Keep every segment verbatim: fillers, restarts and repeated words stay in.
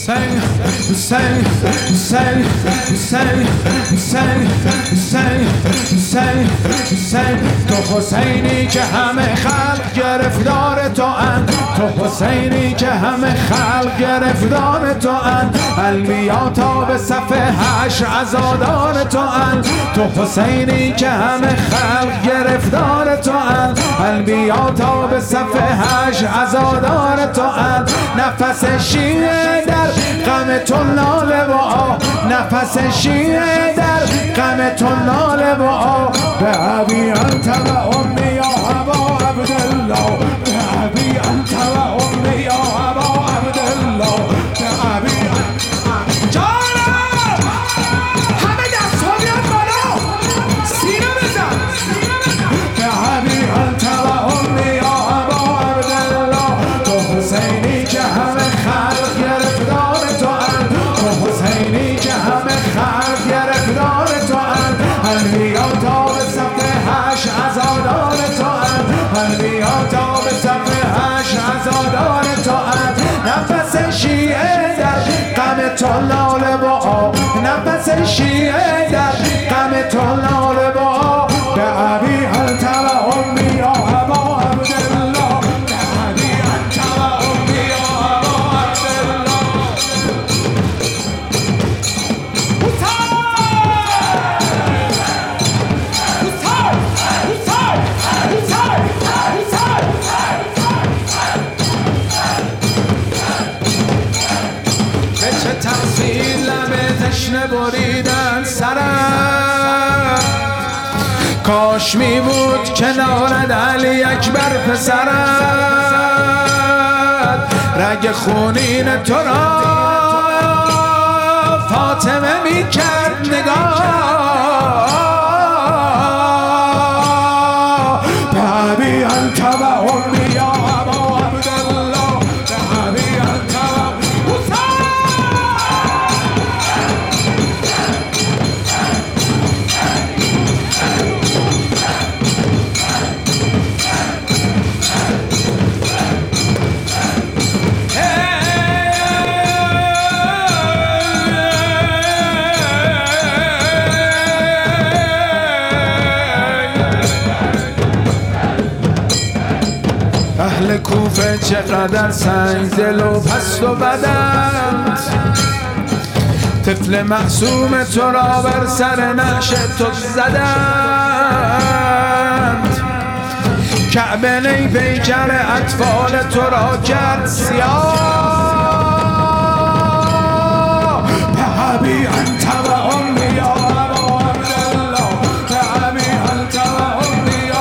حسین حسین حسین حسین حسین حسین حسین حسین تو حسینی که همه خلق گرفتار تو اند، تو حسینی که همه خلق گرفتار تو اند، انبیا تا به صف حشر عزادار تو اند، تو حسینی که همه خلق گرفتار تو اند، انبیا تا به صف حشر عزادار تو اند. نفس شیعه در غم تو ناله و آه، نفس شیعه در غم تو ناله و آه. به ابی انت و امی یا ابا عبدالله، به ابی انت و امی یا ابا عبدالله، به ابی انت. جانم همه دست ها بیاد بالا، سینه بزن. به ابی انت و امی یا ابا عبدالله، تو حسینی که همه خلق گرفتار تو اند، تو حسینی که همه خلق گرفتار تو اند، انبیا تا به صف حشر عزادار تو اند، انبیا تا به صف حشر عزادار تو اند. نفس شیعه در غم تو ناله و آه، نفس شیعه در غم تو ناله و آه. به ابی انت و امی یا ابا عبدالله، به ابی انت و امی یا ابا عبدالله. به چه تقصیر لب تشنه بریدن سرم، کاش می بود کنارت علی اکبر پسرت، رگ خونین تو را فاطمه می کرد نگاه. به ابی انت و امی یا ابا عبدالله، به ابی انت و اهل کوفه چقدر سنگ دل و پست و بدند، طفل معصوم تو را بر سر نعش تو زدند. کعبه نی پیکر اطفال تو را کرد سیاه. به ابی انت و امی یا ابا عبدالله، به ابی انت و امی یا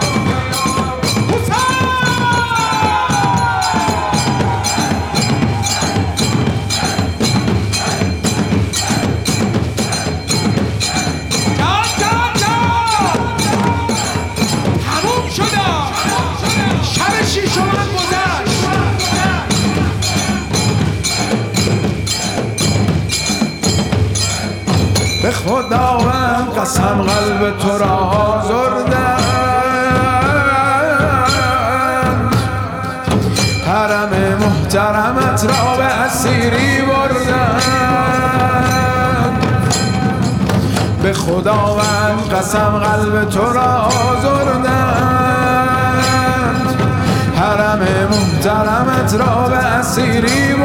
به خداوند قسم قلب تو را آزردند، حرم محترمت را به اسیری بردند. به خداوند قسم قلب تو را آزردند، حرم محترمت را به اسیری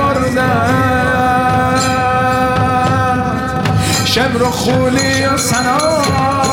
بردند. شمر و خولی و سنا